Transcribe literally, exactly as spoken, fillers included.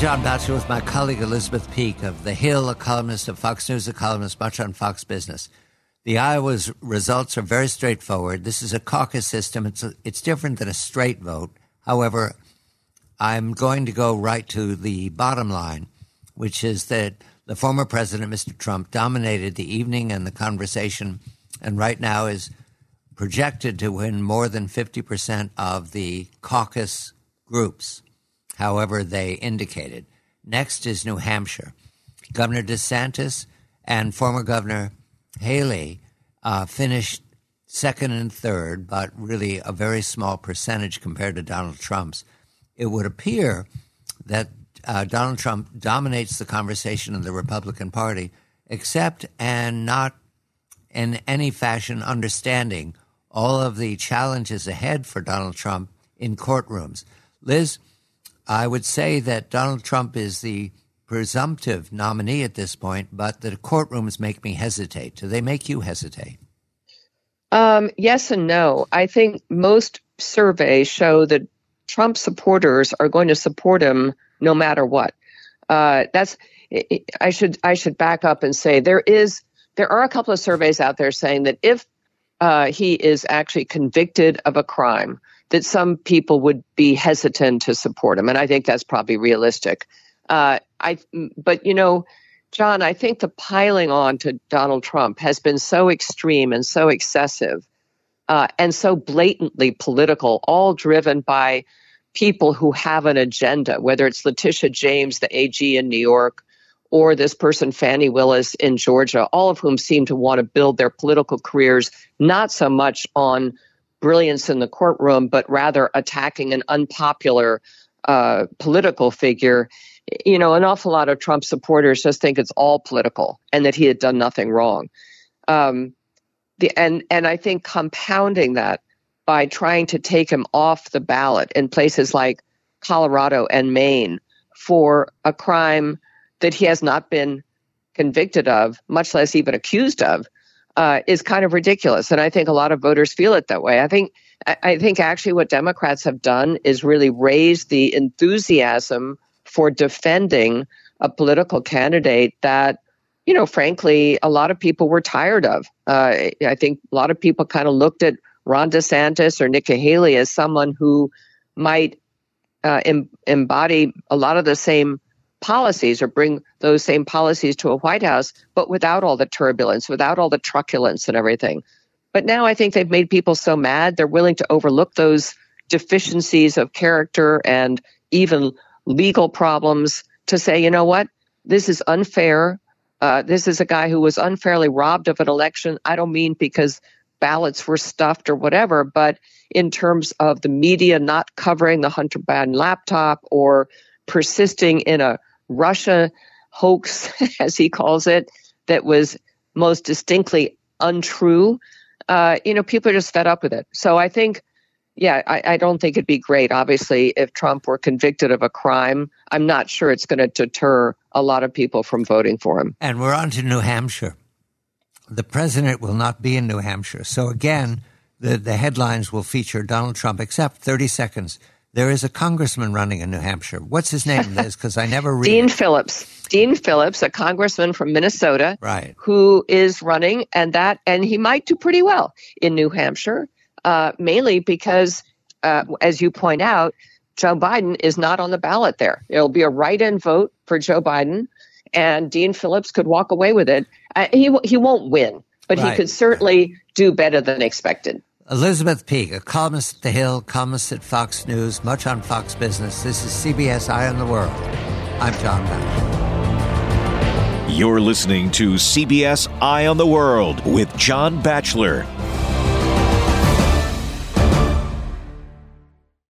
John Batchelor with my colleague Elizabeth Peake of The Hill, a columnist of Fox News, a columnist much on Fox Business. The Iowa's results are very straightforward. This is a caucus system. It's a, it's different than a straight vote. However, I'm going to go right to the bottom line, which is that the former president, Mister Trump, dominated the evening and the conversation, and right now is projected to win more than fifty percent of the caucus groups, however they indicated. Next is New Hampshire. Governor DeSantis and former Governor Haley uh, finished second and third, but really a very small percentage compared to Donald Trump's. It would appear that uh, Donald Trump dominates the conversation in the Republican Party, except and not in any fashion understanding all of the challenges ahead for Donald Trump in courtrooms. Liz, I would say that Donald Trump is the presumptive nominee at this point, but the courtrooms make me hesitate. Do they make you hesitate? Um, yes and no. I think most surveys show that Trump supporters are going to support him no matter what. Uh, that's I should I should back up and say there is there are a couple of surveys out there saying that if uh, he is actually convicted of a crime, that some people would be hesitant to support him, and I think that's probably realistic. Uh, I, but you know, John, I think the piling on to Donald Trump has been so extreme and so excessive, uh, and so blatantly political, all driven by people who have an agenda. Whether it's Letitia James, the A G in New York, or this person Fannie Willis in Georgia, all of whom seem to want to build their political careers not so much on brilliance in the courtroom, but rather attacking an unpopular uh, political figure. You know, an awful lot of Trump supporters just think it's all political and that he had done nothing wrong. Um, the, and, and I think compounding that by trying to take him off the ballot in places like Colorado and Maine for a crime that he has not been convicted of, much less even accused of, uh, is kind of ridiculous. And I think a lot of voters feel it that way. I think, I think actually what Democrats have done is really raise the enthusiasm for defending a political candidate that, you know, frankly, a lot of people were tired of. Uh, I think a lot of people kind of looked at Ron DeSantis or Nikki Haley as someone who might uh, em- embody a lot of the same policies or bring those same policies to a White House, but without all the turbulence, without all the truculence and everything. But now I think they've made people so mad, they're willing to overlook those deficiencies of character and even legal problems to say, you know what, this is unfair. Uh, this is a guy who was unfairly robbed of an election. I don't mean because ballots were stuffed or whatever, but in terms of the media not covering the Hunter Biden laptop or persisting in a Russia hoax, as he calls it, that was most distinctly untrue. Uh, you know, people are just fed up with it. So I think, yeah, I, I don't think it'd be great, obviously, if Trump were convicted of a crime. I'm not sure it's going to deter a lot of people from voting for him. And we're on to New Hampshire. The president will not be in New Hampshire. So again, the, the headlines will feature Donald Trump, except thirty seconds. There is a congressman running in New Hampshire. What's his name, Liz? Because I never read Dean it. Phillips. Dean Phillips, a congressman from Minnesota, right, who is running, and that, and he might do pretty well in New Hampshire, uh, mainly because, uh, as you point out, Joe Biden is not on the ballot there. It'll be a write-in vote for Joe Biden, and Dean Phillips could walk away with it. Uh, he he won't win, but right. He could certainly do better than expected. Elizabeth Peake, a columnist at The Hill, columnist at Fox News, much on Fox Business. This is C B S Eye on the World. I'm John Batchelor. You're listening to C B S Eye on the World with John Batchelor.